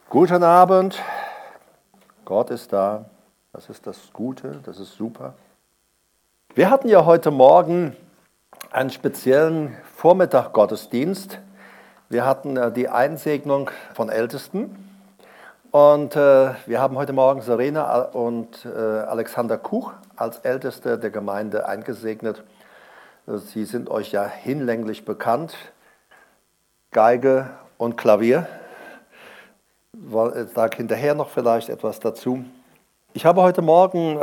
Guten Abend, Gott ist da, das ist das Gute, das ist super. Wir hatten ja heute Morgen einen speziellen Vormittag-Gottesdienst. Wir hatten die Einsegnung von Ältesten und wir haben heute Morgen Serena und Alexander Kuch als Älteste der Gemeinde eingesegnet. Sie sind euch ja hinlänglich bekannt, Geige und Klavier. Ich sage hinterher noch vielleicht etwas dazu. Ich habe heute Morgen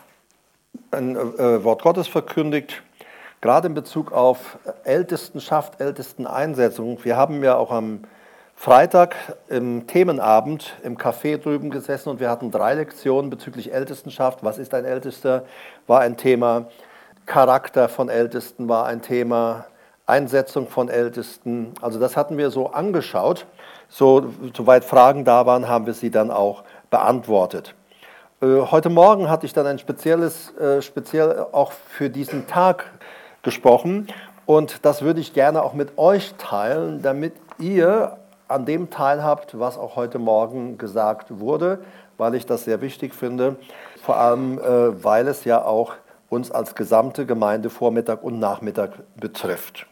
ein Wort Gottes verkündigt, gerade in Bezug auf Ältestenschaft, Ältesteneinsetzung. Wir haben ja auch am Freitag im Themenabend im Café drüben gesessen und wir hatten 3 Lektionen bezüglich Ältestenschaft. Was ist ein Ältester? War ein Thema. Charakter von Ältesten war ein Thema. Einsetzung von Ältesten. Also das hatten wir so angeschaut. Soweit Fragen da waren, haben wir sie dann auch beantwortet. Heute Morgen hatte ich dann ein speziell auch für diesen Tag gesprochen und das würde ich gerne auch mit euch teilen, damit ihr an dem teilhabt, was auch heute Morgen gesagt wurde, weil ich das sehr wichtig finde, vor allem weil es ja auch uns als gesamte Gemeinde Vormittag und Nachmittag betrifft.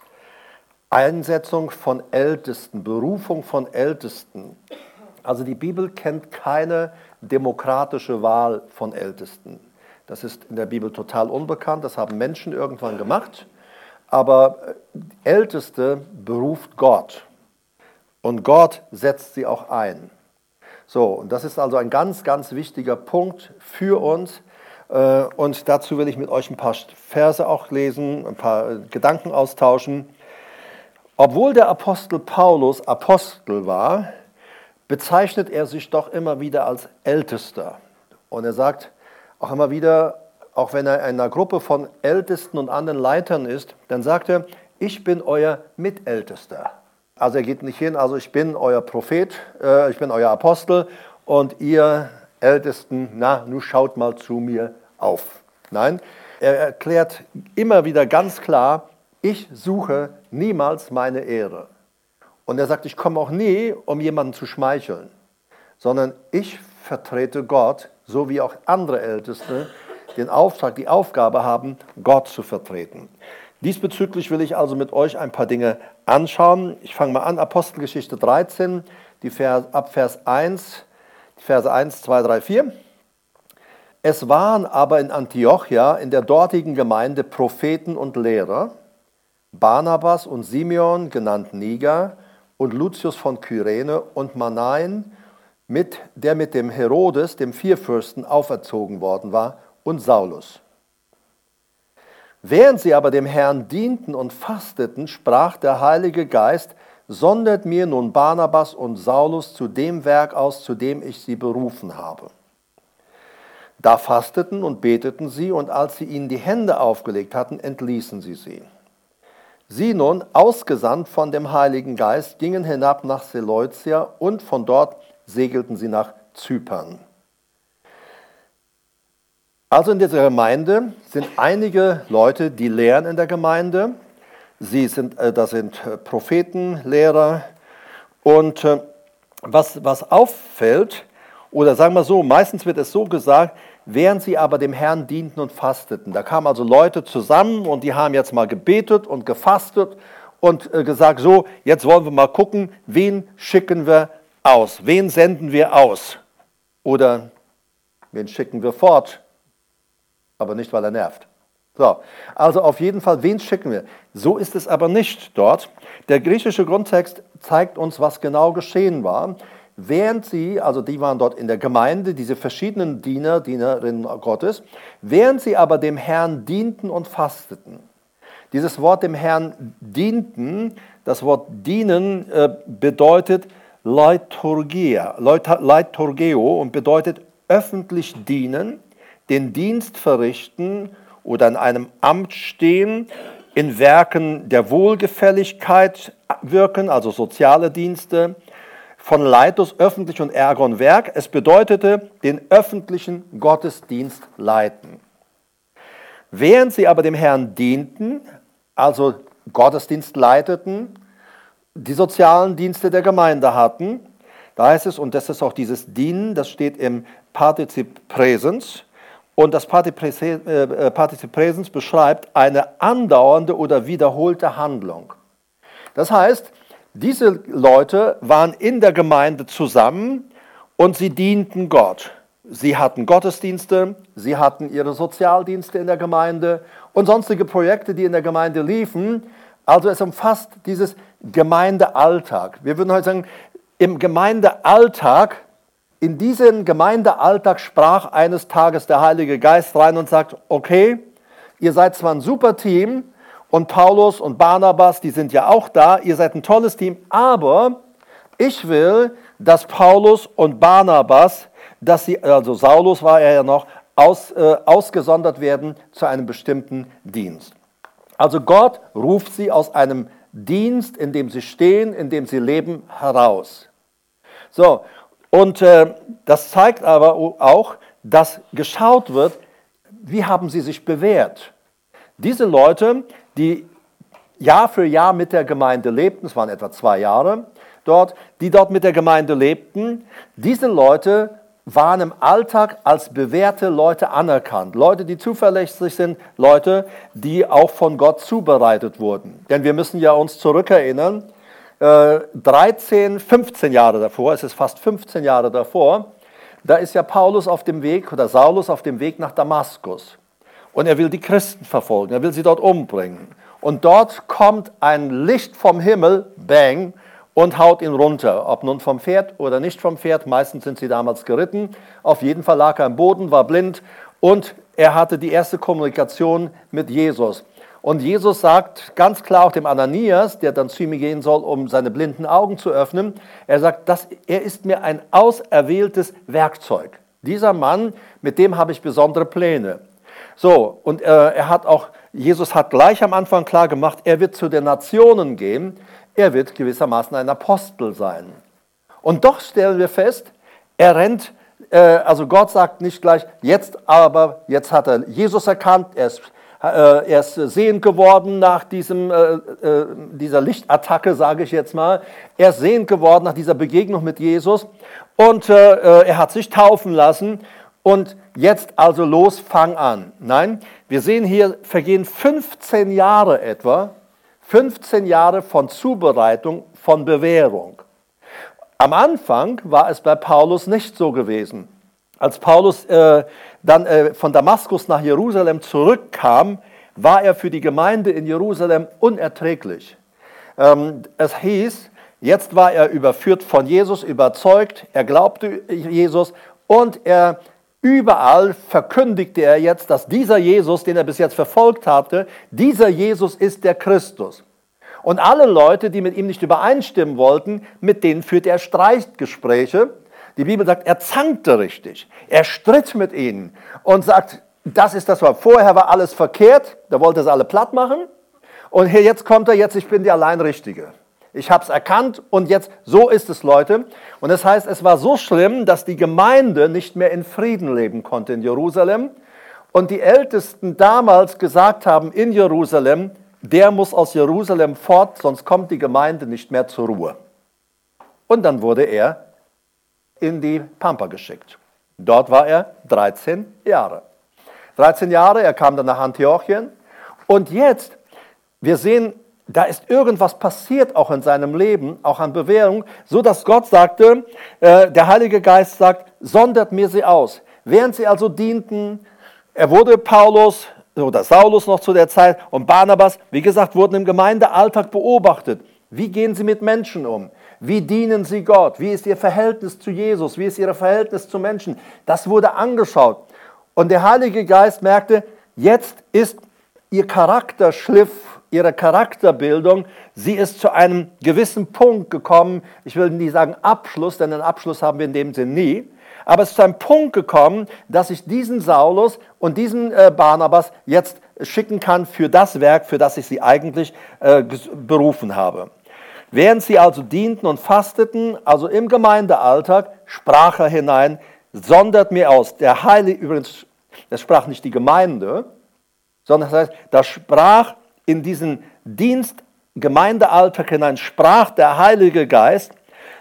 Einsetzung von Ältesten, Berufung von Ältesten. Also die Bibel kennt keine demokratische Wahl von Ältesten. Das ist in der Bibel total unbekannt, das haben Menschen irgendwann gemacht. Aber Älteste beruft Gott und Gott setzt sie auch ein. So, und das ist also ein ganz, ganz wichtiger Punkt für uns. Und dazu will ich mit euch ein paar Verse auch lesen, ein paar Gedanken austauschen. Obwohl der Apostel Paulus Apostel war, bezeichnet er sich doch immer wieder als Ältester. Und er sagt auch immer wieder, auch wenn er in einer Gruppe von Ältesten und anderen Leitern ist, dann sagt er, ich bin euer Mitältester. Also er geht nicht hin, also ich bin euer Prophet, ich bin euer Apostel und ihr Ältesten, na, nun schaut mal zu mir auf. Nein, er erklärt immer wieder ganz klar, ich suche niemals meine Ehre. Und er sagt, ich komme auch nie, um jemanden zu schmeicheln, sondern ich vertrete Gott, so wie auch andere Älteste den Auftrag, die Aufgabe haben, Gott zu vertreten. Diesbezüglich will ich also mit euch ein paar Dinge anschauen. Ich fange mal an, Apostelgeschichte 13, ab Vers 1, die Verse 1, 2, 3, 4. Es waren aber in Antiochia, in der dortigen Gemeinde, Propheten und Lehrer, Barnabas und Simeon, genannt Niger, und Lucius von Kyrene und Manaen, der mit dem Herodes, dem Vierfürsten, auferzogen worden war, und Saulus. Während sie aber dem Herrn dienten und fasteten, sprach der Heilige Geist, sondert mir nun Barnabas und Saulus zu dem Werk aus, zu dem ich sie berufen habe. Da fasteten und beteten sie, und als sie ihnen die Hände aufgelegt hatten, entließen sie sie. Sie nun, ausgesandt von dem Heiligen Geist, gingen hinab nach Seleucia und von dort segelten sie nach Zypern. Also in dieser Gemeinde sind einige Leute, die lehren in der Gemeinde. Das sind Propheten, Lehrer. Und was auffällt, oder sagen wir so, meistens wird es so gesagt, während sie aber dem Herrn dienten und fasteten. Da kamen also Leute zusammen und die haben jetzt mal gebetet und gefastet und gesagt, so, jetzt wollen wir mal gucken, wen schicken wir aus, wen senden wir aus oder wen schicken wir fort, aber nicht, weil er nervt. So, also auf jeden Fall, wen schicken wir? So ist es aber nicht dort. Der griechische Grundtext zeigt uns, was genau geschehen war. Während sie, also die waren dort in der Gemeinde, diese verschiedenen Dienerinnen Gottes, während sie aber dem Herrn dienten und fasteten. Dieses Wort dem Herrn dienten, das Wort dienen bedeutet Leiturgeo und bedeutet öffentlich dienen, den Dienst verrichten oder in einem Amt stehen, in Werken der Wohlgefälligkeit wirken, also soziale Dienste, von Leitus öffentlich und Ergon Werk. Es bedeutete den öffentlichen Gottesdienst leiten. Während sie aber dem Herrn dienten, also Gottesdienst leiteten, die sozialen Dienste der Gemeinde hatten, Da heißt es, und das ist auch dieses Dienen, das steht im Partizip Präsens. Und das Partizip Präsens beschreibt eine andauernde oder wiederholte Handlung. Das heißt, diese Leute waren in der Gemeinde zusammen und sie dienten Gott. Sie hatten Gottesdienste, sie hatten ihre Sozialdienste in der Gemeinde und sonstige Projekte, die in der Gemeinde liefen. Also es umfasst dieses Gemeindealltag. Wir würden heute sagen, im Gemeindealltag, in diesen Gemeindealltag sprach eines Tages der Heilige Geist rein und sagt, okay, ihr seid zwar ein super Team und Paulus und Barnabas, die sind ja auch da, ihr seid ein tolles Team, aber ich will, dass Paulus und Barnabas, also Saulus war er ja noch, ausgesondert werden zu einem bestimmten Dienst. Also Gott ruft sie aus einem Dienst, in dem sie stehen, in dem sie leben, heraus. So, und das zeigt aber auch, dass geschaut wird, wie haben sie sich bewährt. Diese Leute, die Jahr für Jahr mit der Gemeinde lebten, es waren etwa 2 Jahre dort, die dort mit der Gemeinde lebten, diese Leute waren im Alltag als bewährte Leute anerkannt. Leute, die zuverlässig sind, Leute, die auch von Gott zubereitet wurden. Denn wir müssen ja uns zurückerinnern, 15 Jahre davor, es ist fast 15 Jahre davor, da ist ja Paulus auf dem Weg, oder Saulus auf dem Weg nach Damaskus. Und er will die Christen verfolgen, er will sie dort umbringen. Und dort kommt ein Licht vom Himmel, bang, und haut ihn runter. Ob nun vom Pferd oder nicht vom Pferd, meistens sind sie damals geritten. Auf jeden Fall lag er am Boden, war blind und er hatte die erste Kommunikation mit Jesus. Und Jesus sagt ganz klar auch dem Ananias, der dann zu ihm gehen soll, um seine blinden Augen zu öffnen, er sagt, er ist mir ein auserwähltes Werkzeug. Dieser Mann, mit dem habe ich besondere Pläne. So, und Jesus hat gleich am Anfang klar gemacht, er wird zu den Nationen gehen, er wird gewissermaßen ein Apostel sein. Und doch stellen wir fest, er rennt, also Gott sagt nicht gleich, jetzt hat er Jesus erkannt, er ist sehend geworden nach dieser Lichtattacke, sage ich jetzt mal. Er ist sehend geworden nach dieser Begegnung mit Jesus und er hat sich taufen lassen und jetzt also los, fang an. Nein, wir sehen hier, vergehen 15 Jahre etwa, 15 Jahre von Zubereitung, von Bewährung. Am Anfang war es bei Paulus nicht so gewesen. Als Paulus dann von Damaskus nach Jerusalem zurückkam, war er für die Gemeinde in Jerusalem unerträglich. Es hieß, jetzt war er überführt von Jesus, überzeugt, er glaubte Jesus und überall verkündigte er jetzt, dass dieser Jesus, den er bis jetzt verfolgt hatte, dieser Jesus ist der Christus. Und alle Leute, die mit ihm nicht übereinstimmen wollten, mit denen führte er Streitgespräche. Die Bibel sagt, er zankte richtig. Er stritt mit ihnen und sagt, das ist das, was vorher war alles verkehrt. Da wollte er sie alle platt machen. Und hier jetzt kommt er, ich bin der allein Richtige. Ich habe es erkannt und jetzt, so ist es, Leute. Und das heißt, es war so schlimm, dass die Gemeinde nicht mehr in Frieden leben konnte in Jerusalem. Und die Ältesten damals gesagt haben in Jerusalem, der muss aus Jerusalem fort, sonst kommt die Gemeinde nicht mehr zur Ruhe. Und dann wurde er in die Pampa geschickt. Dort war er 13 Jahre. 13 Jahre, er kam dann nach Antiochien. Und jetzt, wir sehen, da ist irgendwas passiert auch in seinem Leben, auch an Bewährung, so dass Gott sagte, der Heilige Geist sagt, sondert mir sie aus. Während sie also dienten, er wurde Paulus oder Saulus noch zu der Zeit und Barnabas, wie gesagt, wurden im Gemeindealltag beobachtet. Wie gehen sie mit Menschen um? Wie dienen sie Gott? Wie ist ihr Verhältnis zu Jesus? Wie ist ihr Verhältnis zu Menschen? Das wurde angeschaut. Und der Heilige Geist merkte, jetzt ist ihr Charakterschliff, ihre Charakterbildung, sie ist zu einem gewissen Punkt gekommen. Ich will nie sagen Abschluss, denn einen Abschluss haben wir in dem Sinn nie. Aber es ist zu einem Punkt gekommen, dass ich diesen Saulus und diesen Barnabas jetzt schicken kann für das Werk, für das ich sie eigentlich berufen habe. Während sie also dienten und fasteten, also im Gemeindealltag, sprach er hinein, sondert mir aus. Der Heilige, übrigens, das sprach nicht die Gemeinde, sondern das heißt, da sprach in diesen Dienst, Gemeindealltag hinein, sprach der Heilige Geist,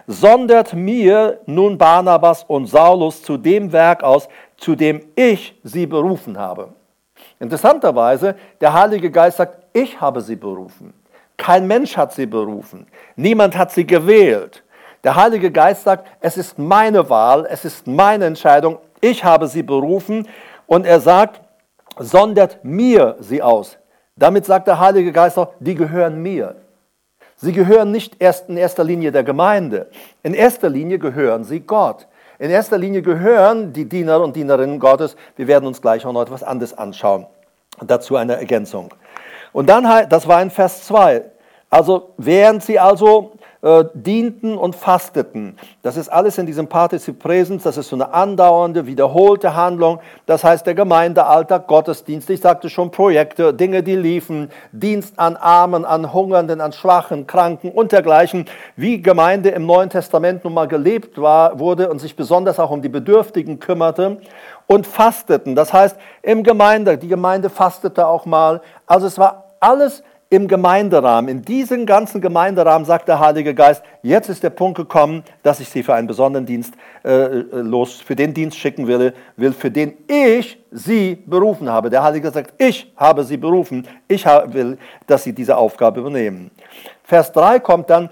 sondert mir nun Barnabas und Saulus zu dem Werk aus, zu dem ich sie berufen habe. Interessanterweise, der Heilige Geist sagt, ich habe sie berufen. Kein Mensch hat sie berufen. Niemand hat sie gewählt. Der Heilige Geist sagt, es ist meine Wahl, es ist meine Entscheidung, ich habe sie berufen. Und er sagt, sondert mir sie aus. Damit sagt der Heilige Geist auch, die gehören mir. Sie gehören nicht erst in erster Linie der Gemeinde. In erster Linie gehören sie Gott. In erster Linie gehören die Diener und Dienerinnen Gottes. Wir werden uns gleich auch noch etwas anderes anschauen. Dazu eine Ergänzung. Und dann, das war in Vers 2. Also während sie dienten und fasteten. Das ist alles in diesem Partizip Präsens, das ist so eine andauernde, wiederholte Handlung. Das heißt, der Gemeindealltag, Gottesdienst, ich sagte schon, Projekte, Dinge, die liefen, Dienst an Armen, an Hungernden, an Schwachen, Kranken und dergleichen, wie Gemeinde im Neuen Testament nun mal gelebt wurde und sich besonders auch um die Bedürftigen kümmerte und fasteten. Das heißt, die Gemeinde fastete auch mal. Also es war alles im Gemeinderahmen, in diesem ganzen Gemeinderahmen sagt der Heilige Geist, jetzt ist der Punkt gekommen, dass ich sie für einen besonderen Dienst für den Dienst schicken will, für den ich sie berufen habe. Der Heilige Geist sagt, ich habe sie berufen, ich will, dass sie diese Aufgabe übernehmen. Vers 3 kommt dann,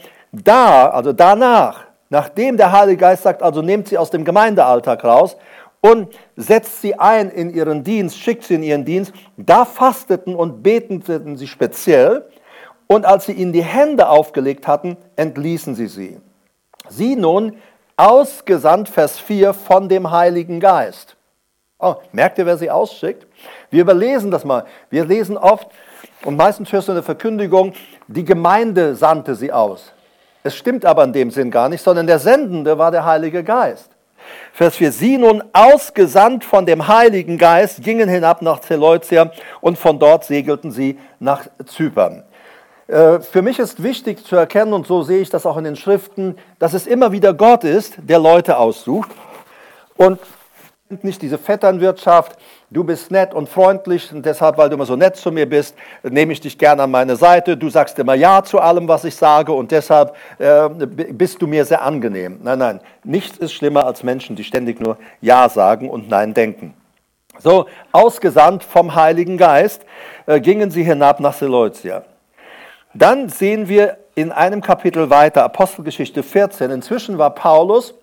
danach, nachdem der Heilige Geist sagt, also nehmt sie aus dem Gemeindealltag raus, und setzt sie ein in ihren Dienst, schickt sie in ihren Dienst. Da fasteten und beteten sie speziell. Und als sie ihnen die Hände aufgelegt hatten, entließen sie sie. Sie nun, ausgesandt, Vers 4, von dem Heiligen Geist. Oh, merkt ihr, wer sie ausschickt? Wir überlesen das mal. Wir lesen oft, und meistens hörst du in der Verkündigung, die Gemeinde sandte sie aus. Es stimmt aber in dem Sinn gar nicht, sondern der Sendende war der Heilige Geist. Vers 4, sie nun ausgesandt von dem Heiligen Geist, gingen hinab nach Seleucia und von dort segelten sie nach Zypern. Für mich ist wichtig zu erkennen, und so sehe ich das auch in den Schriften, dass es immer wieder Gott ist, der Leute aussucht und nicht diese Vetternwirtschaft, du bist nett und freundlich und deshalb, weil du immer so nett zu mir bist, nehme ich dich gerne an meine Seite, du sagst immer Ja zu allem, was ich sage und deshalb bist du mir sehr angenehm. Nein, nichts ist schlimmer als Menschen, die ständig nur Ja sagen und Nein denken. So, ausgesandt vom Heiligen Geist gingen sie hinab nach Seleucia. Dann sehen wir in einem Kapitel weiter, Apostelgeschichte 14, inzwischen war Paulus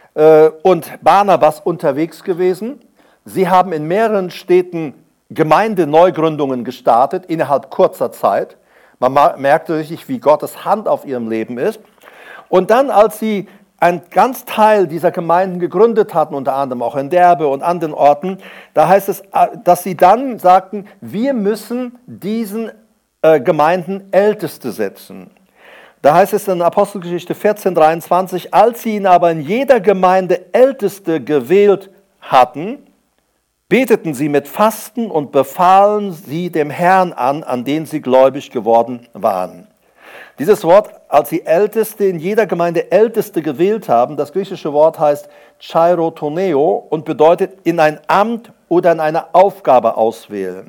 und Barnabas unterwegs gewesen. Sie haben in mehreren Städten Gemeindeneugründungen gestartet, innerhalb kurzer Zeit. Man merkte richtig, wie Gottes Hand auf ihrem Leben ist. Und dann, als sie einen ganz Teil dieser Gemeinden gegründet hatten, unter anderem auch in Derbe und anderen Orten, da heißt es, dass sie dann sagten, wir müssen diesen Gemeinden Älteste setzen. Da heißt es in Apostelgeschichte 14,23, als sie ihn aber in jeder Gemeinde Älteste gewählt hatten, beteten sie mit Fasten und befahlen sie dem Herrn an den sie gläubig geworden waren. Dieses Wort, als sie Älteste in jeder Gemeinde Älteste gewählt haben, das griechische Wort heißt Chairotoneo und bedeutet in ein Amt oder in eine Aufgabe auswählen.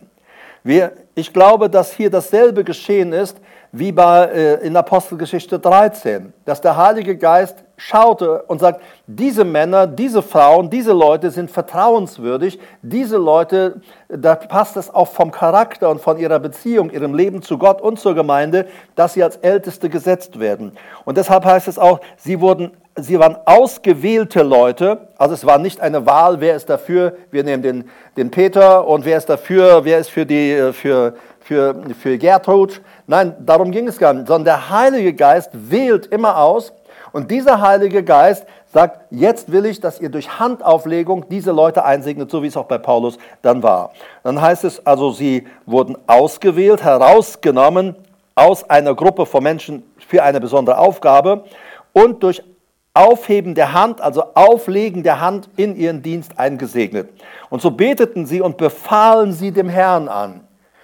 Ich glaube, dass hier dasselbe geschehen ist wie in Apostelgeschichte 13, dass der Heilige Geist schaute und sagt, diese Männer, diese Frauen, diese Leute sind vertrauenswürdig, diese Leute, da passt es auch vom Charakter und von ihrer Beziehung, ihrem Leben zu Gott und zur Gemeinde, dass sie als Älteste gesetzt werden. Und deshalb heißt es auch, sie waren ausgewählte Leute, also es war nicht eine Wahl, wer ist dafür, wir nehmen den Peter und wer ist dafür, wer ist für Gertrud. Nein, darum ging es gar nicht, sondern der Heilige Geist wählt immer aus und dieser Heilige Geist sagt, jetzt will ich, dass ihr durch Handauflegung diese Leute einsegnet, so wie es auch bei Paulus dann war. Dann heißt es also, sie wurden ausgewählt, herausgenommen aus einer Gruppe von Menschen für eine besondere Aufgabe und durch Aufheben der Hand, also Auflegen der Hand in ihren Dienst eingesegnet. Und so beteten sie und befahlen sie dem Herrn an.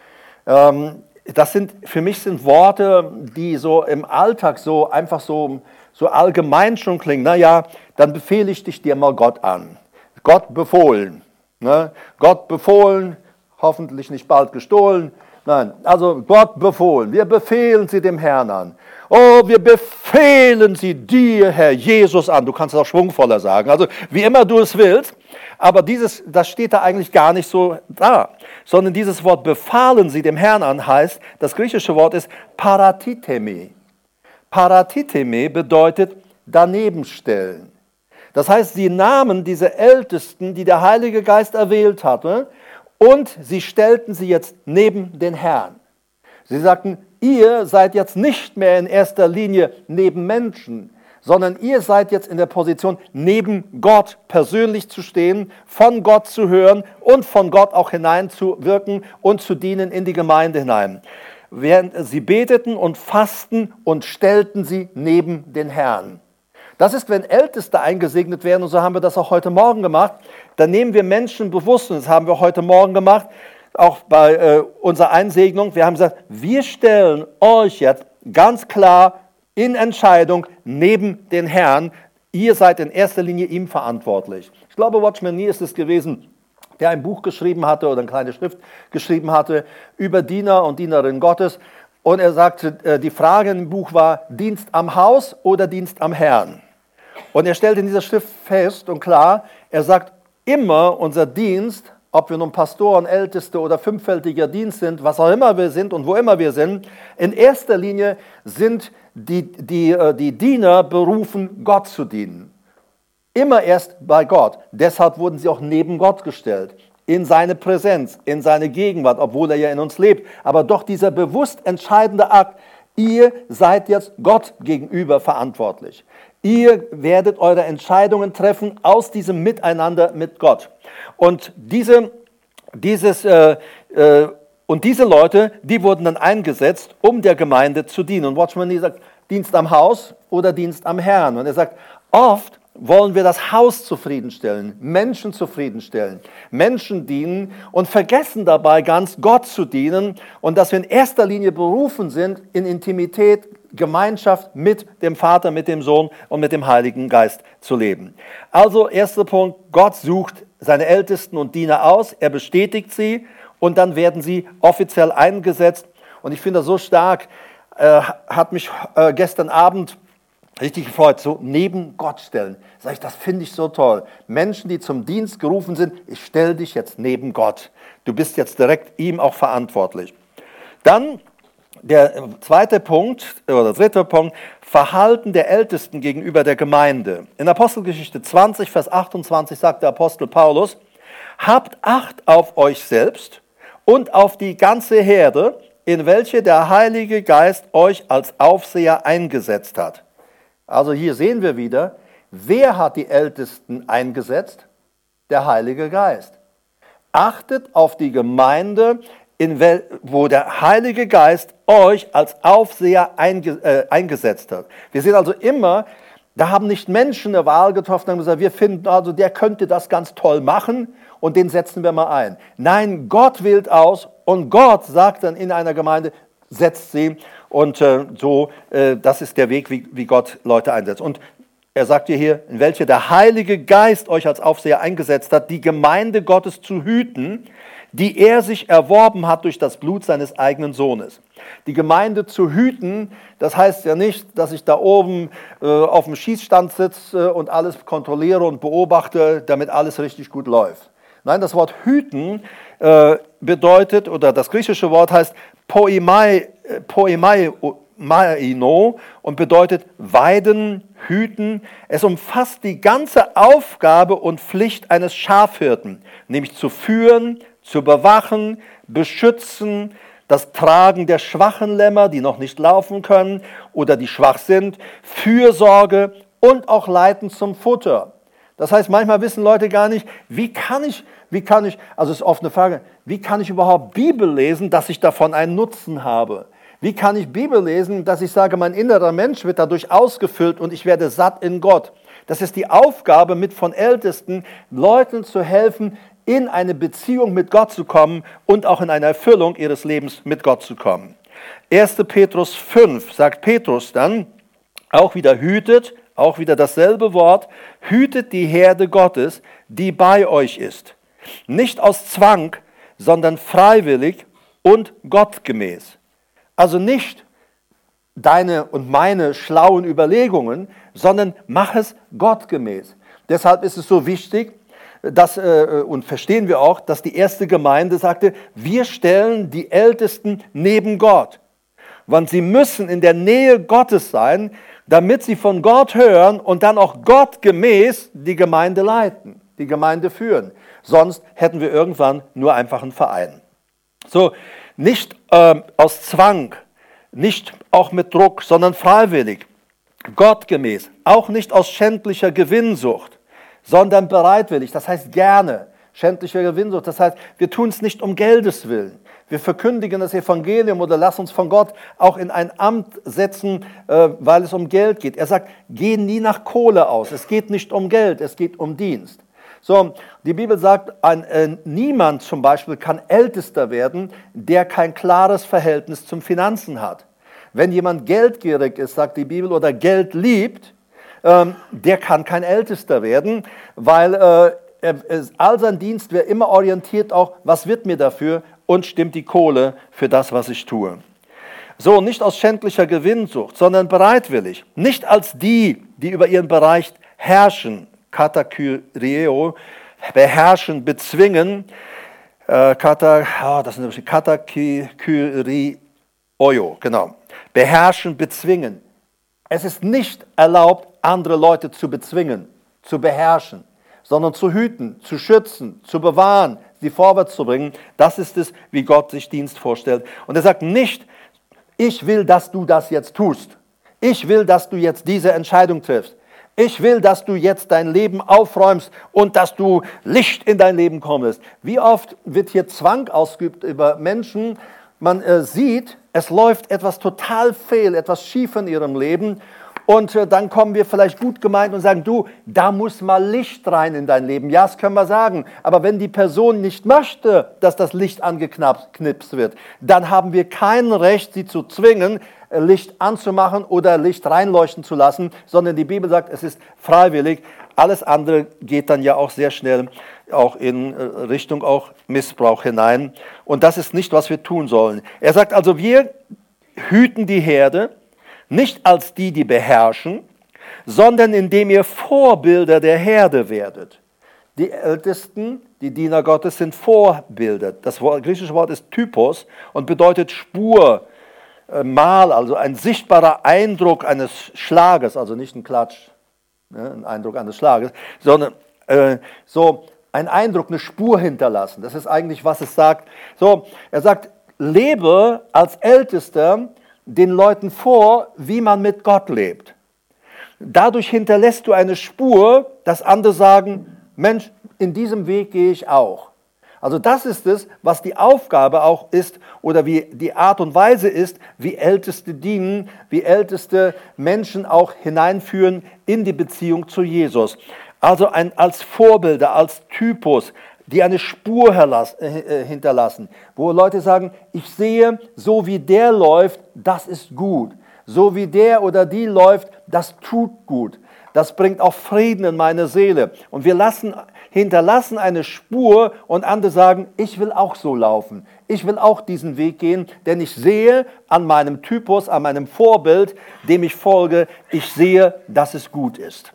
Für mich sind Worte, die so im Alltag so einfach so allgemein schon klingen. Naja, dann befehle ich dich dir mal Gott an. Gott befohlen. Ne? Gott befohlen, hoffentlich nicht bald gestohlen. Nein, also Gott befohlen. Wir befehlen sie dem Herrn an. oh, wir befehlen sie dir, Herr Jesus, an. Du kannst es auch schwungvoller sagen, also wie immer du es willst. Aber das steht da eigentlich gar nicht so da, sondern dieses Wort befahlen sie dem Herrn an heißt, das griechische Wort ist paratithemi. Paratithemi bedeutet daneben stellen. Das heißt, sie nahmen diese Ältesten, die der Heilige Geist erwählt hatte, und sie stellten sie jetzt neben den Herrn. Sie sagten, ihr seid jetzt nicht mehr in erster Linie neben Menschen, sondern ihr seid jetzt in der Position, neben Gott persönlich zu stehen, von Gott zu hören und von Gott auch hineinzuwirken und zu dienen in die Gemeinde hinein. Während sie beteten und fasten und stellten sie neben den Herrn. Das ist, wenn Älteste eingesegnet werden, und so haben wir das auch heute Morgen gemacht, dann nehmen wir Menschen bewusst, und das haben wir heute Morgen gemacht, auch bei unserer Einsegnung. Wir haben gesagt, wir stellen euch jetzt ganz klar in Entscheidung neben den Herrn. Ihr seid in erster Linie ihm verantwortlich. Ich glaube, Watchman Nee ist es gewesen, der ein Buch geschrieben hatte oder eine kleine Schrift geschrieben hatte über Diener und Dienerinnen Gottes. Und er sagte, die Frage im Buch war, Dienst am Haus oder Dienst am Herrn? Und er stellt in dieser Schrift fest und klar, er sagt, immer unser Dienst, ob wir nun Pastoren, Älteste oder fünffältiger Dienst sind, was auch immer wir sind und wo immer wir sind, in erster Linie sind die Diener berufen, Gott zu dienen. Immer erst bei Gott. Deshalb wurden sie auch neben Gott gestellt. In seine Präsenz, in seine Gegenwart, obwohl er ja in uns lebt. Aber doch dieser bewusst entscheidende Akt, ihr seid jetzt Gott gegenüber verantwortlich. Ihr werdet eure Entscheidungen treffen aus diesem Miteinander mit Gott. Und diese Leute, die wurden dann eingesetzt, um der Gemeinde zu dienen. Und Watchman Nee sagt, Dienst am Haus oder Dienst am Herrn. Und er sagt, oft wollen wir das Haus zufriedenstellen, Menschen zufriedenstellen, Menschen dienen und vergessen dabei ganz, Gott zu dienen und dass wir in erster Linie berufen sind, in Intimität, Gemeinschaft mit dem Vater, mit dem Sohn und mit dem Heiligen Geist zu leben. Also erster Punkt, Gott sucht seine Ältesten und Diener aus, er bestätigt sie und dann werden sie offiziell eingesetzt. Und ich finde das so stark, hat mich gestern Abend richtig gefreut, so neben Gott stellen. Sag ich, das finde ich so toll. Menschen, die zum Dienst gerufen sind, ich stelle dich jetzt neben Gott. Du bist jetzt direkt ihm auch verantwortlich. Dann der zweite Punkt oder dritte Punkt, Verhalten der Ältesten gegenüber der Gemeinde. In Apostelgeschichte 20, Vers 28 sagt der Apostel Paulus, habt Acht auf euch selbst und auf die ganze Herde, in welche der Heilige Geist euch als Aufseher eingesetzt hat. Also hier sehen wir wieder, wer hat die Ältesten eingesetzt? Der Heilige Geist. Achtet auf die Gemeinde, wo der Heilige Geist euch als Aufseher eingesetzt hat. Wir sehen also immer, da haben nicht Menschen eine Wahl getroffen und haben gesagt, wir finden also, der könnte das ganz toll machen und den setzen wir mal ein. Nein, Gott wählt aus und Gott sagt dann in einer Gemeinde, setzt sie. Und das ist der Weg, wie Gott Leute einsetzt. Und er sagt hier, in welche der Heilige Geist euch als Aufseher eingesetzt hat, die Gemeinde Gottes zu hüten, die er sich erworben hat durch das Blut seines eigenen Sohnes. Die Gemeinde zu hüten, das heißt ja nicht, dass ich da oben auf dem Schießstand sitze und alles kontrolliere und beobachte, damit alles richtig gut läuft. Nein, das Wort hüten bedeutet, oder das griechische Wort heißt poimaino und bedeutet weiden, hüten. Es umfasst die ganze Aufgabe und Pflicht eines Schafhirten, nämlich zu führen, zu bewachen, beschützen, das Tragen der schwachen Lämmer, die noch nicht laufen können oder die schwach sind, Fürsorge und auch Leiten zum Futter. Das heißt, manchmal wissen Leute gar nicht, wie kann ich, also es ist oft eine Frage, wie kann ich überhaupt Bibel lesen, dass ich davon einen Nutzen habe? Wie kann ich Bibel lesen, dass ich sage, mein innerer Mensch wird dadurch ausgefüllt und ich werde satt in Gott? Das ist die Aufgabe mit von Ältesten, Leuten zu helfen, in eine Beziehung mit Gott zu kommen und auch in eine Erfüllung ihres Lebens mit Gott zu kommen. 1. Petrus 5 sagt Petrus dann, auch wieder hütet, auch wieder dasselbe Wort, hütet die Herde Gottes, die bei euch ist. Nicht aus Zwang, sondern freiwillig und gottgemäß. Also nicht deine und meine schlauen Überlegungen, sondern mach es gottgemäß. Deshalb ist es so wichtig, und verstehen wir auch, dass die erste Gemeinde sagte, wir stellen die Ältesten neben Gott. Want sie müssen in der Nähe Gottes sein, damit sie von Gott hören und dann auch gottgemäß die Gemeinde leiten, die Gemeinde führen. Sonst hätten wir irgendwann nur einfach einen Verein. So, nicht aus Zwang, nicht auch mit Druck, sondern freiwillig, gottgemäß, auch nicht aus schändlicher Gewinnsucht, sondern bereitwillig, das heißt gerne, schändlicher Gewinnsucht, das heißt, wir tun es nicht um Geldes willen. Wir verkündigen das Evangelium oder lass uns von Gott auch in ein Amt setzen, weil es um Geld geht. Er sagt, geh nie nach Kohle aus. Es geht nicht um Geld, es geht um Dienst. So, die Bibel sagt, niemand zum Beispiel kann Ältester werden, der kein klares Verhältnis zum Finanzen hat. Wenn jemand geldgierig ist, sagt die Bibel, oder Geld liebt, der kann kein Ältester werden, weil all sein Dienst wäre immer orientiert auch, was wird mir dafür und stimmt die Kohle für das, was ich tue. So, nicht aus schändlicher Gewinnsucht, sondern bereitwillig. Nicht als die über ihren Bereich herrschen, katakyrio, beherrschen, bezwingen, katakyrio, genau. Beherrschen, bezwingen. Es ist nicht erlaubt, andere Leute zu bezwingen, zu beherrschen, sondern zu hüten, zu schützen, zu bewahren, sie vorwärts zu bringen. Das ist es, wie Gott sich Dienst vorstellt. Und er sagt nicht, ich will, dass du das jetzt tust. Ich will, dass du jetzt diese Entscheidung triffst. Ich will, dass du jetzt dein Leben aufräumst und dass du Licht in dein Leben kommst. Wie oft wird hier Zwang ausgeübt über Menschen? Man sieht, es läuft etwas total fehl, etwas schief in ihrem Leben. Und dann kommen wir vielleicht gut gemeint und sagen, du, da muss mal Licht rein in dein Leben. Ja, das können wir sagen. Aber wenn die Person nicht möchte, dass das Licht angeknipst wird, dann haben wir kein Recht, sie zu zwingen, Licht anzumachen oder Licht reinleuchten zu lassen, sondern die Bibel sagt, es ist freiwillig. Alles andere geht dann ja auch sehr schnell auch in Richtung auch Missbrauch hinein. Und das ist nicht, was wir tun sollen. Er sagt also, wir hüten die Herde, nicht als die beherrschen, sondern indem ihr Vorbilder der Herde werdet. Die Ältesten, die Diener Gottes, sind Vorbilder. Das griechische Wort ist Typos und bedeutet Spur, Mal, also ein sichtbarer Eindruck eines Schlages, also nicht ein Klatsch, ein Eindruck eines Schlages, sondern so ein Eindruck, eine Spur hinterlassen. Das ist eigentlich, was es sagt. So, er sagt, lebe als Ältester den Leuten vor, wie man mit Gott lebt. Dadurch hinterlässt du eine Spur, dass andere sagen, Mensch, in diesem Weg gehe ich auch. Also das ist es, was die Aufgabe auch ist oder wie die Art und Weise ist, wie Älteste dienen, wie älteste Menschen auch hineinführen in die Beziehung zu Jesus. Also als Vorbilder, als Typus, die eine Spur hinterlassen, wo Leute sagen, ich sehe, so wie der läuft, das ist gut. So wie der oder die läuft, das tut gut. Das bringt auch Frieden in meine Seele. Und wir hinterlassen eine Spur und andere sagen, ich will auch so laufen. Ich will auch diesen Weg gehen, denn ich sehe an meinem Typus, an meinem Vorbild, dem ich folge, ich sehe, dass es gut ist.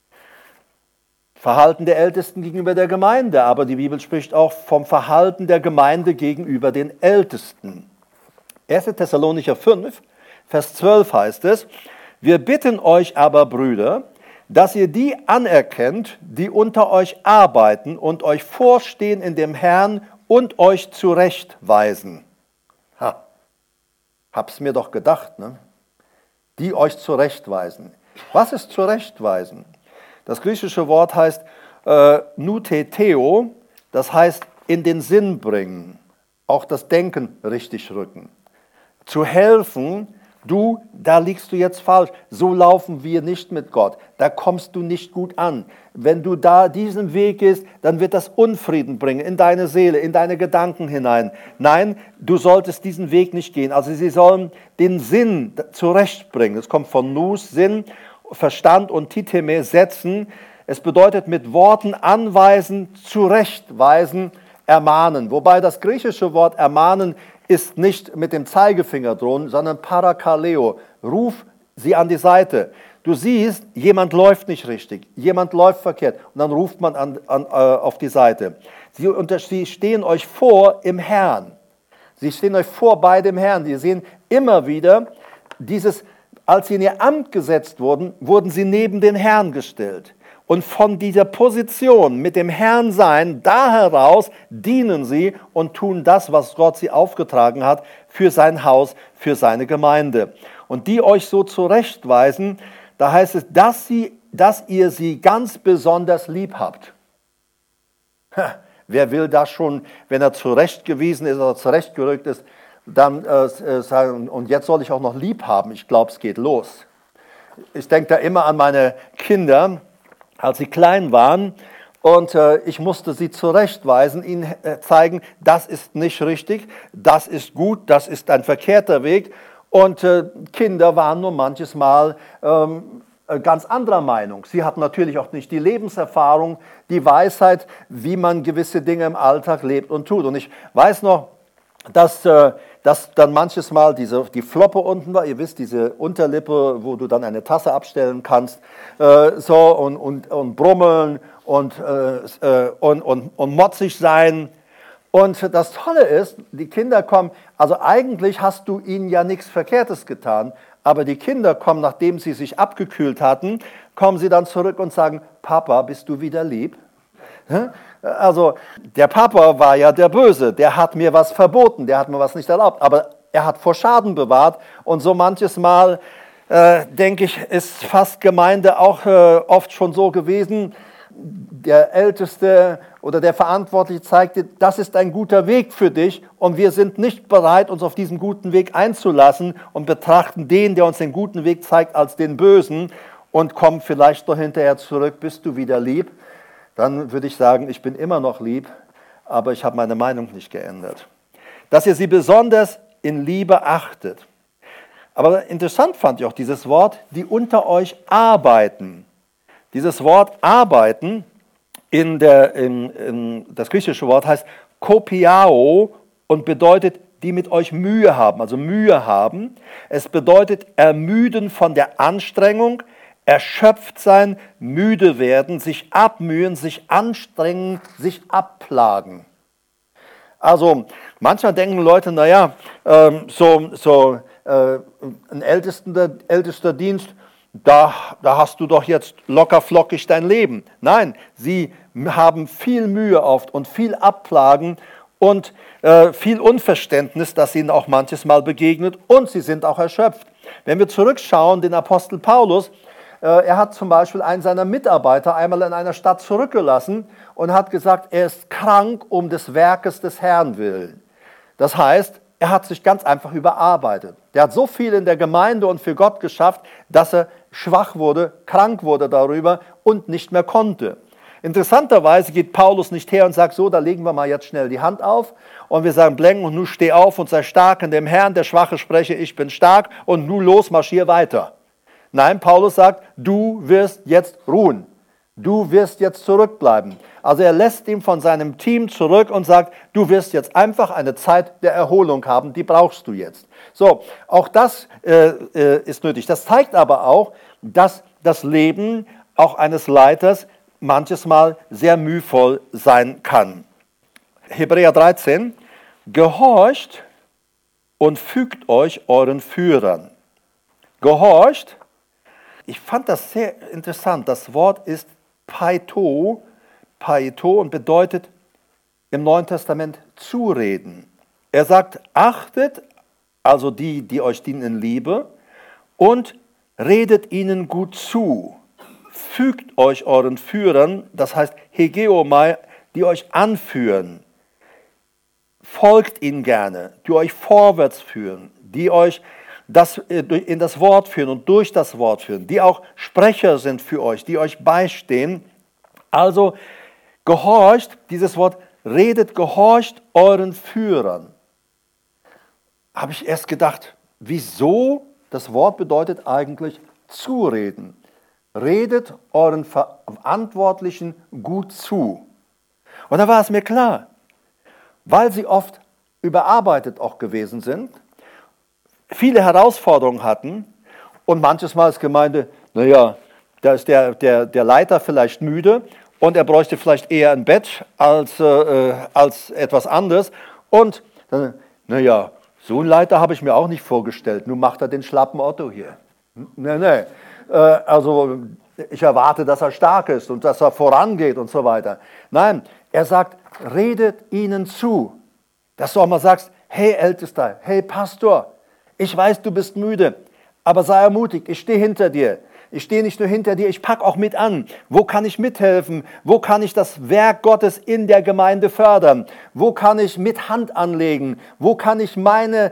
Verhalten der Ältesten gegenüber der Gemeinde, aber die Bibel spricht auch vom Verhalten der Gemeinde gegenüber den Ältesten. 1. Thessalonicher 5, Vers 12 heißt es, wir bitten euch aber, Brüder, dass ihr die anerkennt, die unter euch arbeiten und euch vorstehen in dem Herrn und euch zurechtweisen. Hab's mir doch gedacht, ne? Die euch zurechtweisen. Was ist zurechtweisen? Das griechische Wort heißt nouteteo, das heißt in den Sinn bringen, auch das Denken richtig rücken. Zu helfen, du, da liegst du jetzt falsch, so laufen wir nicht mit Gott, da kommst du nicht gut an. Wenn du da diesen Weg gehst, dann wird das Unfrieden bringen in deine Seele, in deine Gedanken hinein. Nein, du solltest diesen Weg nicht gehen. Also sie sollen den Sinn zurechtbringen. Es kommt von nous, Sinn, Verstand und titeme, setzen. Es bedeutet mit Worten anweisen, zurechtweisen, ermahnen. Wobei das griechische Wort ermahnen ist nicht mit dem Zeigefinger drohen, sondern Parakaleo. Ruf sie an die Seite. Du siehst, jemand läuft nicht richtig, jemand läuft verkehrt und dann ruft man auf die Seite. Sie stehen euch vor im Herrn. Sie stehen euch vor bei dem Herrn. Sie sehen immer wieder, als sie in ihr Amt gesetzt wurden, wurden sie neben den Herrn gestellt. Und von dieser Position mit dem Herrn sein, da heraus dienen sie und tun das, was Gott sie aufgetragen hat, für sein Haus, für seine Gemeinde. Und die euch so zurechtweisen, da heißt es, dass ihr sie ganz besonders lieb habt. Wer will das schon, wenn er zurechtgewiesen ist oder zurechtgerückt ist, dann sagen, und jetzt soll ich auch noch lieb haben? Ich glaube, es geht los. Ich denke da immer an meine Kinder, als sie klein waren, und ich musste sie zurechtweisen, ihnen zeigen, das ist nicht richtig, das ist gut, das ist ein verkehrter Weg. Und Kinder waren nur manches Mal ganz anderer Meinung. Sie hatten natürlich auch nicht die Lebenserfahrung, die Weisheit, wie man gewisse Dinge im Alltag lebt und tut. Und ich weiß noch, dass dann manches Mal die Floppe unten war, ihr wisst, diese Unterlippe, wo du dann eine Tasse abstellen kannst, und brummeln und motzig sein. Und das Tolle ist, die Kinder kommen, also eigentlich hast du ihnen ja nichts Verkehrtes getan, aber die Kinder kommen, nachdem sie sich abgekühlt hatten, kommen sie dann zurück und sagen, Papa, bist du wieder lieb? Also der Papa war ja der Böse, der hat mir was verboten, der hat mir was nicht erlaubt, aber er hat vor Schaden bewahrt. Und so manches Mal, denke ich, ist fast Gemeinde auch oft schon so gewesen, der Älteste oder der Verantwortliche zeigte, das ist ein guter Weg für dich und wir sind nicht bereit, uns auf diesen guten Weg einzulassen und betrachten den, der uns den guten Weg zeigt, als den Bösen und kommen vielleicht noch hinterher zurück, bist du wieder lieb? Dann würde ich sagen, ich bin immer noch lieb, aber ich habe meine Meinung nicht geändert. Dass ihr sie besonders in Liebe achtet. Aber interessant fand ich auch dieses Wort, die unter euch arbeiten. Dieses Wort arbeiten, das griechische Wort heißt kopiao und bedeutet, die mit euch Mühe haben, also Mühe haben. Es bedeutet ermüden von der Anstrengung, erschöpft sein, müde werden, sich abmühen, sich anstrengen, sich abplagen. Also manchmal denken Leute, naja, ein ältester Dienst, da hast du doch jetzt locker flockig dein Leben. Nein, sie haben viel Mühe oft und viel Abplagen und viel Unverständnis, das ihnen auch manches Mal begegnet, und sie sind auch erschöpft. Wenn wir zurückschauen, den Apostel Paulus, er hat zum Beispiel einen seiner Mitarbeiter einmal in einer Stadt zurückgelassen und hat gesagt, er ist krank um des Werkes des Herrn willen. Das heißt, er hat sich ganz einfach überarbeitet. Der hat so viel in der Gemeinde und für Gott geschafft, dass er schwach wurde, krank wurde darüber und nicht mehr konnte. Interessanterweise geht Paulus nicht her und sagt, so, da legen wir mal jetzt schnell die Hand auf und wir sagen, Bleng, und nun steh auf und sei stark in dem Herrn, der Schwache spreche, ich bin stark und nun los, marschier weiter. Nein, Paulus sagt, du wirst jetzt ruhen. Du wirst jetzt zurückbleiben. Also er lässt ihn von seinem Team zurück und sagt, du wirst jetzt einfach eine Zeit der Erholung haben, die brauchst du jetzt. So, auch das ist nötig. Das zeigt aber auch, dass das Leben auch eines Leiters manches Mal sehr mühvoll sein kann. Hebräer 13, gehorcht und fügt euch euren Führern. Gehorcht, ich fand das sehr interessant, das Wort ist Paito und bedeutet im Neuen Testament zureden. Er sagt, achtet, also die euch dienen in Liebe, und redet ihnen gut zu. Fügt euch euren Führern, das heißt Hegeomai, die euch anführen. Folgt ihnen gerne, die euch vorwärts führen, die euch in das Wort führen und durch das Wort führen, die auch Sprecher sind für euch, die euch beistehen. Also gehorcht, dieses Wort redet, gehorcht euren Führern. Habe ich erst gedacht, wieso? Das Wort bedeutet eigentlich zureden. Redet euren Verantwortlichen gut zu. Und da war es mir klar, weil sie oft überarbeitet auch gewesen sind, viele Herausforderungen hatten und manches Mal als Gemeinde, naja, da ist der Leiter vielleicht müde und er bräuchte vielleicht eher ein Bett als etwas anderes. Und dann, naja, so einen Leiter habe ich mir auch nicht vorgestellt. Nun macht er den schlappen Otto hier. Nee. Also ich erwarte, dass er stark ist und dass er vorangeht und so weiter. Nein, er sagt, redet ihnen zu. Dass du auch mal sagst, hey Ältester, hey Pastor, ich weiß, du bist müde, aber sei ermutigt, ich stehe hinter dir. Ich stehe nicht nur hinter dir, ich packe auch mit an. Wo kann ich mithelfen? Wo kann ich das Werk Gottes in der Gemeinde fördern? Wo kann ich mit Hand anlegen? Wo kann ich meine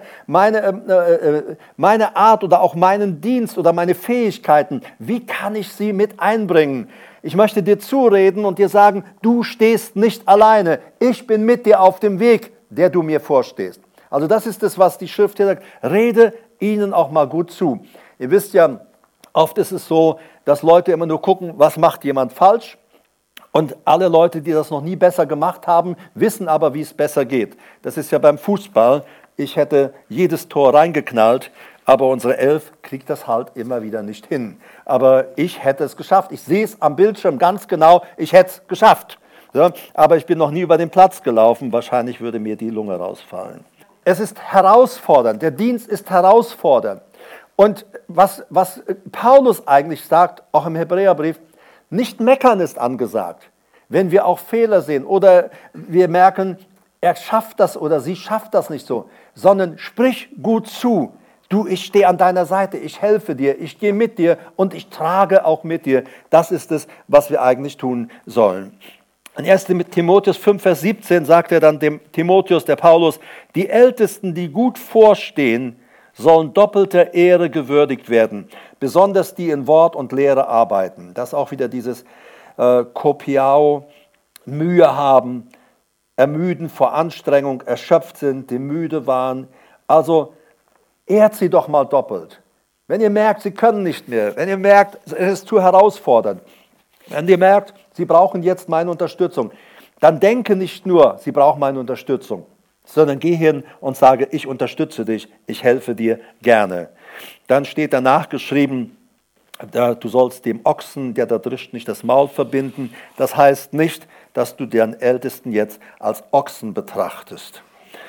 Art oder auch meinen Dienst oder meine Fähigkeiten, wie kann ich sie mit einbringen? Ich möchte dir zureden und dir sagen, du stehst nicht alleine. Ich bin mit dir auf dem Weg, der du mir vorstehst. Also das ist es, was die Schrift hier sagt. Rede ihnen auch mal gut zu. Ihr wisst ja, oft ist es so, dass Leute immer nur gucken, was macht jemand falsch. Und alle Leute, die das noch nie besser gemacht haben, wissen aber, wie es besser geht. Das ist ja beim Fußball. Ich hätte jedes Tor reingeknallt, aber unsere Elf kriegt das halt immer wieder nicht hin. Aber ich hätte es geschafft. Ich sehe es am Bildschirm ganz genau, ich hätte es geschafft. Ja, aber ich bin noch nie über den Platz gelaufen. Wahrscheinlich würde mir die Lunge rausfallen. Es ist herausfordernd. Der Dienst ist herausfordernd. Und was Paulus eigentlich sagt, auch im Hebräerbrief, nicht meckern ist angesagt. Wenn wir auch Fehler sehen oder wir merken, er schafft das oder sie schafft das nicht so, sondern sprich gut zu. Du, ich stehe an deiner Seite, ich helfe dir, ich gehe mit dir und ich trage auch mit dir. Das ist es, was wir eigentlich tun sollen. In 1. Timotheus 5, Vers 17 sagt er dann dem Timotheus, der Paulus, die Ältesten, die gut vorstehen, sollen doppelter Ehre gewürdigt werden, besonders die in Wort und Lehre arbeiten. Das ist auch wieder dieses Kopiao, Mühe haben, ermüden vor Anstrengung, erschöpft sind, die müde waren. Also ehrt sie doch mal doppelt. Wenn ihr merkt, sie können nicht mehr, wenn ihr merkt, es ist zu herausfordernd, wenn ihr merkt, sie brauchen jetzt meine Unterstützung, dann denke nicht nur, sie brauchen meine Unterstützung, sondern geh hin und sage, ich unterstütze dich, ich helfe dir gerne. Dann steht danach geschrieben, du sollst dem Ochsen, der da drischt, nicht das Maul verbinden. Das heißt nicht, dass du den Ältesten jetzt als Ochsen betrachtest.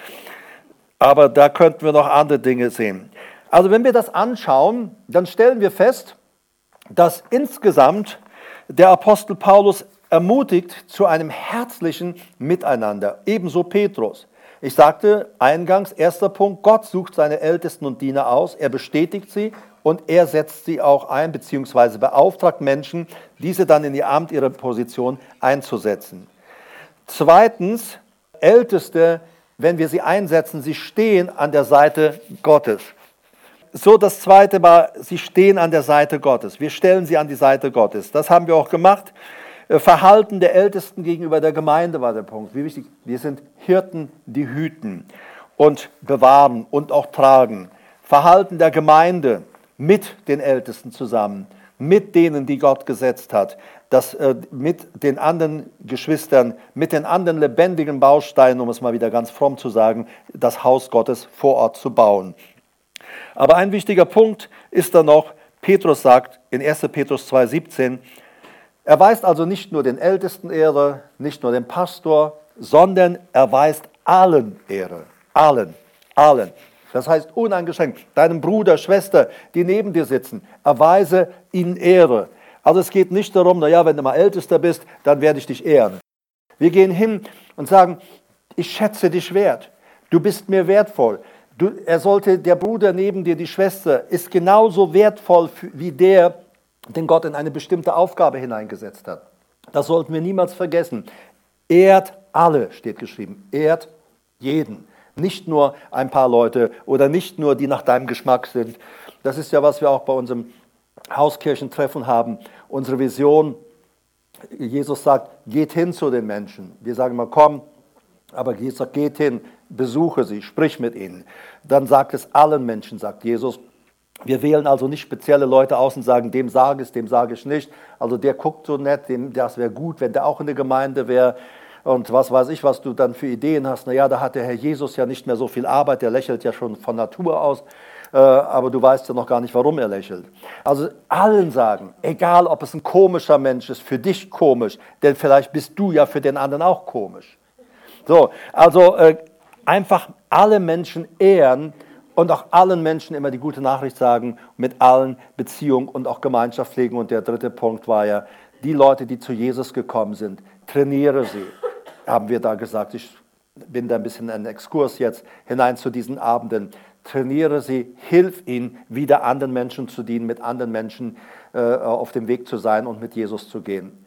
Aber da könnten wir noch andere Dinge sehen. Also wenn wir das anschauen, dann stellen wir fest, dass insgesamt der Apostel Paulus ermutigt zu einem herzlichen Miteinander, ebenso Petrus. Ich sagte eingangs, erster Punkt, Gott sucht seine Ältesten und Diener aus, er bestätigt sie und er setzt sie auch ein, beziehungsweise beauftragt Menschen, diese dann in ihr Amt, ihre Position einzusetzen. Zweitens, Älteste, wenn wir sie einsetzen, sie stehen an der Seite Gottes. So, das zweite war, sie stehen an der Seite Gottes. Wir stellen sie an die Seite Gottes. Das haben wir auch gemacht. Verhalten der Ältesten gegenüber der Gemeinde war der Punkt. Wie wichtig, wir sind Hirten, die hüten und bewahren und auch tragen. Verhalten der Gemeinde mit den Ältesten zusammen, mit denen, die Gott gesetzt hat, mit den anderen Geschwistern, mit den anderen lebendigen Bausteinen, um es mal wieder ganz fromm zu sagen, das Haus Gottes vor Ort zu bauen. Aber ein wichtiger Punkt ist dann noch, Petrus sagt in 1. Petrus 2,17, er weist also nicht nur den Ältesten Ehre, nicht nur dem Pastor, sondern er weist allen Ehre. Allen. Das heißt uneingeschränkt, deinem Bruder, Schwester, die neben dir sitzen, erweise ihnen Ehre. Also es geht nicht darum, naja, wenn du mal Ältester bist, dann werde ich dich ehren. Wir gehen hin und sagen, ich schätze dich wert. Du bist mir wertvoll. Der Bruder neben dir, die Schwester, ist genauso wertvoll wie der, den Gott in eine bestimmte Aufgabe hineingesetzt hat. Das sollten wir niemals vergessen. Ehrt alle, steht geschrieben. Ehrt jeden. Nicht nur ein paar Leute oder nicht nur die nach deinem Geschmack sind. Das ist ja, was wir auch bei unserem Hauskirchentreffen haben. Unsere Vision, Jesus sagt, geht hin zu den Menschen. Wir sagen mal, komm, aber Jesus sagt, geht hin, besuche sie, sprich mit ihnen. Dann sagt es allen Menschen, sagt Jesus. Wir wählen also nicht spezielle Leute aus und sagen, dem sage ich nicht. Also der guckt so nett, das wäre gut, wenn der auch in der Gemeinde wäre. und was weiß ich, was du dann für Ideen hast. Naja, da hat der Herr Jesus ja nicht mehr so viel Arbeit, der lächelt ja schon von Natur aus, aber du weißt ja noch gar nicht, warum er lächelt. Also allen sagen, egal ob es ein komischer Mensch ist, für dich komisch, denn vielleicht bist du ja für den anderen auch komisch. So, also einfach alle Menschen ehren und auch allen Menschen immer die gute Nachricht sagen, mit allen Beziehung und auch Gemeinschaft pflegen. Und der dritte Punkt war ja, die Leute, die zu Jesus gekommen sind, trainiere sie, haben wir da gesagt. Ich bin da ein bisschen ein Exkurs jetzt hinein zu diesen Abenden. Trainiere sie, hilf ihnen, wieder anderen Menschen zu dienen, mit anderen Menschen auf dem Weg zu sein und mit Jesus zu gehen.